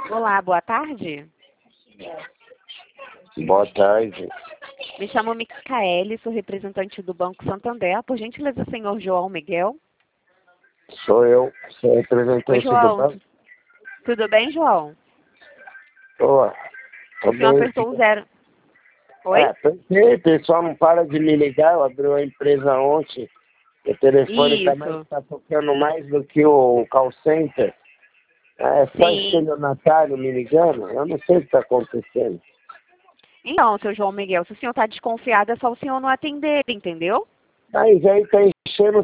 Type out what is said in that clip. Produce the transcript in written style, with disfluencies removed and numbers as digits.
Olá, boa tarde. Boa tarde. Me chamo Micaele, sou representante do Banco Santander. Por gentileza, senhor João Miguel. Sou eu, sou Oi, representante do João. banco. Tudo bem, João? Tô, tô O senhor bem. apertou o zero. Oi? Perfeito, o pessoal não para de me ligar, eu abri a empresa ontem, o telefone Isso. tá tocando mais do que o call center. É só Sim. estelionatário me ligando, eu não sei o que está acontecendo. Então, seu João Miguel, se o senhor está desconfiado, é só o senhor não atender, entendeu? Mas aí tá enchendo